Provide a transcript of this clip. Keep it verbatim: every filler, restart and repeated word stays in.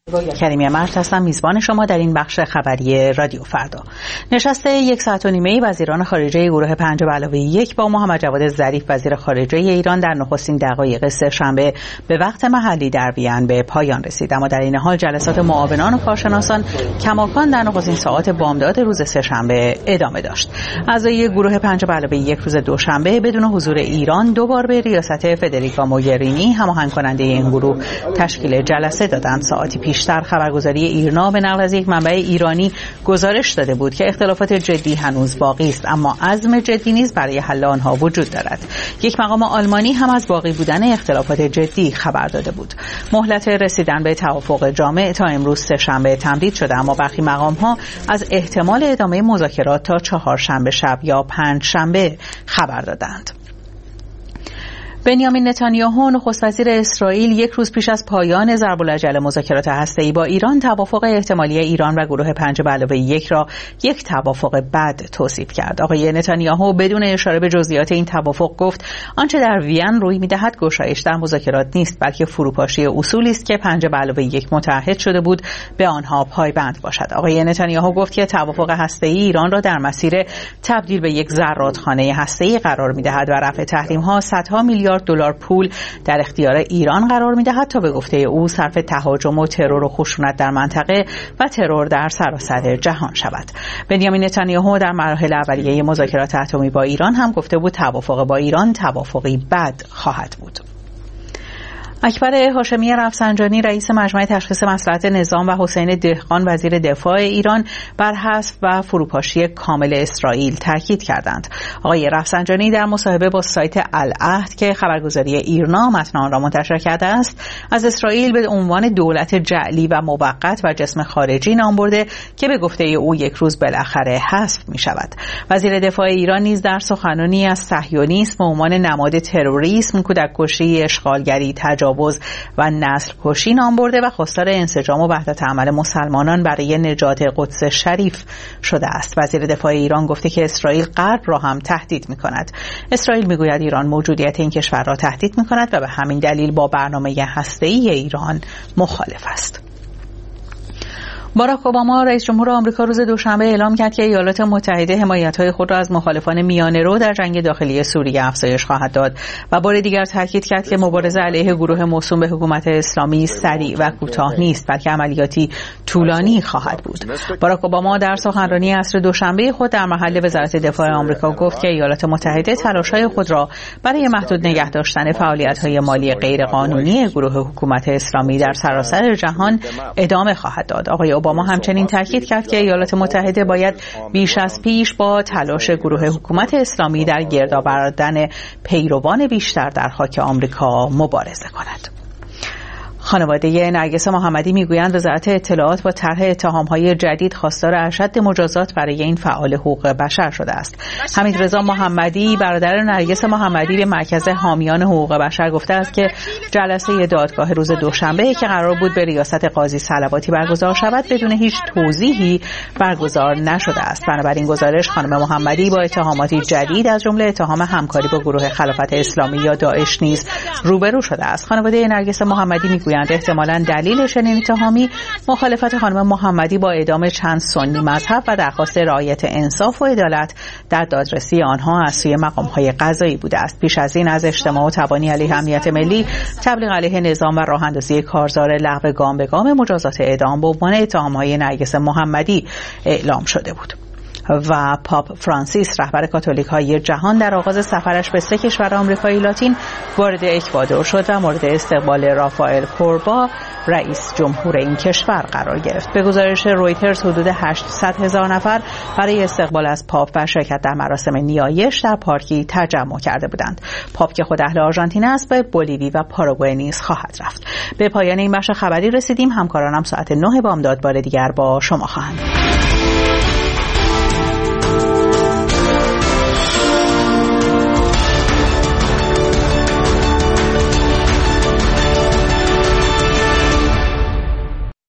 کریمی مرد هستم، میزبان شما در این بخش خبری رادیو فردا. نشست یک ساعت و نیمه وزیران خارجه گروه پنج به علاوه یک با محمد جواد ظریف وزیر خارجه ایران در نخستین دقایق سه‌شنبه به وقت محلی در وین به پایان رسید. اما در این حال جلسات معاونان و کارشناسان کماکان در نخستین ساعات بامداد روز سه‌شنبه ادامه داشت. اعضای گروه پنج به علاوه یک روز دوشنبه بدون حضور ایران دوبار به ریاست فدریکا موگرینی هماهنگ کننده این گروه تشکیل جلسه دادند. ساعتی پیشتر خبرگزاری ایرنا به نقل از یک منبع ایرانی گزارش داده بود که اختلافات جدی هنوز باقی است، اما عزم جدی نیز برای حل آنها وجود دارد. یک مقام آلمانی هم از باقی بودن اختلافات جدی خبر داده بود. مهلت رسیدن به توافق جامع تا امروز سه‌شنبه تمدید شده، اما برخی مقام‌ها از احتمال ادامه مذاکرات تا چهارشنبه شب یا پنجشنبه خبر دادند. بنیامین نتانیاهو نخست وزیر اسرائیل یک روز پیش از پایان ضرب الاجل مذاکرات هسته‌ای با ایران توافق احتمالی ایران و گروه پنج به علاوه یک را یک توافق بد توصیف کرد. آقای نتانیاهو بدون اشاره به جزئیات این توافق گفت آنچه در وین روی می‌دهد گشایش در مذاکرات نیست، بلکه فروپاشی اصولی است که پنج به علاوه یک متعهد شده بود به آنها پایبند باشد. آقای نتانیاهو گفت که توافق هسته‌ای ایران را در مسیر تبدیل به یک زرادخانه هسته‌ای قرار می‌دهد و رفع تحریم‌ها صدها میلیارد دلار پول در اختیار ایران قرار می‌دهد تا به گفته او صرف تهاجم و ترور و خشونت در منطقه و ترور در سراسر جهان شود. بنیامین نتانیاهو در مراحل اولیه مذاکرات اتمی با ایران هم گفته بود توافق با ایران توافقی بد خواهد بود. اکبر هاشمی رفسنجانی رئیس مجمع تشخیص مصلحت نظام و حسین دهقان وزیر دفاع ایران بر حذف و فروپاشی کامل اسرائیل تاکید کردند. آقای رفسنجانی در مصاحبه با سایت العهد که خبرگزاری ایرنا متن آن را منتشر کرده است، از اسرائیل به عنوان دولت جعلی و موقت و جسم خارجی نام برده که به گفته او یک روز بالاخره حذف می شود. وزیر دفاع ایران نیز در سخنرانی از صهیونیسم به عنوان نماد تروریسم، کودک‌کشی، اشغالگری، تجاوز و نسل کشی نام برده و خواستار انسجام و وحدت عمل مسلمانان برای نجات قدس شریف شده است. وزیر دفاع ایران گفته که اسرائیل غرب را هم تهدید می‌کند. اسرائیل می‌گوید ایران موجودیت این کشور را تهدید می‌کند و به همین دلیل با برنامه هسته‌ای ایران مخالف است. باراک اوباما رئیس جمهور آمریکا روز دوشنبه اعلام کرد که ایالات متحده حمایت‌های خود را از مخالفان میانه‌رو در جنگ داخلی سوریه افزایش خواهد داد و بار دیگر تاکید کرد که مبارزه علیه گروه موسوم به حکومت اسلامی سریع و کوتاه نیست، بلکه عملیاتی طولانی خواهد بود. باراک اوباما در سخنرانی عصر دوشنبه خود در محل وزارت دفاع آمریکا گفت که ایالات متحده تلاش‌های خود را برای محدود نگه داشتن فعالیت‌های مالی غیرقانونی گروه حکومت اسلامی در سراسر جهان ادامه خواهد داد. آقای اوباما همچنین تاکید کرد که ایالات متحده باید بیش از پیش با تلاش گروه حکومت اسلامی در گردآوردن پیروان بیشتر در خاک آمریکا مبارزه کند. خانواده نرگس محمدی میگویند وزارت اطلاعات با طرح اتهام‌های جدید خواستار اشد مجازات برای این فعال حقوق بشر شده است. حمیدرضا محمدی برادر نرگس محمدی به مرکز حامیان حقوق بشر گفته است که جلسه دادگاه روز دوشنبه که قرار بود به ریاست قاضی صلواتی برگزار شود بدون هیچ توضیحی برگزار نشده است. بنابراین گزارش خانم محمدی با اتهاماتی جدید از جمله اتهام همکاری با گروه خلافت اسلامی یا داعش نیز روبرو شده است. خانواده نرگس محمدی میگویند احتمالاً دلیل چنین اتهامی مخالفت خانم محمدی با اعدام چند سنی مذهب و درخواست رعایت انصاف و عدالت در دادرسی آنها از سوی مقام‌های قضایی بوده است. پیش از این از اجتماع و تبانی علیه امنیت ملی، تبلیغ علیه نظام و راه اندازی کارزار لغو گام به گام مجازات اعدام به عنوان اتهام‌های نرگس محمدی اعلام شده بود. و پاپ فرانسیس رهبر کاتولیک‌های جهان در آغاز سفرش به سه کشور آمریکایی لاتین وارد اکوادور شد و مورد استقبال رافائل کوربا رئیس جمهور این کشور قرار گرفت. به گزارش رویترز حدود هشتصد هزار نفر برای استقبال از پاپ و شرکت در مراسم نیایش در پارکی تجمع کرده بودند. پاپ که خود اهل آرژانتین است به بولیوی و پاراگوئه نیز خواهد رفت. به پایان این بخش خبری رسیدیم. همکارانم ساعت نه بامداد بار دیگر با شما خواهند.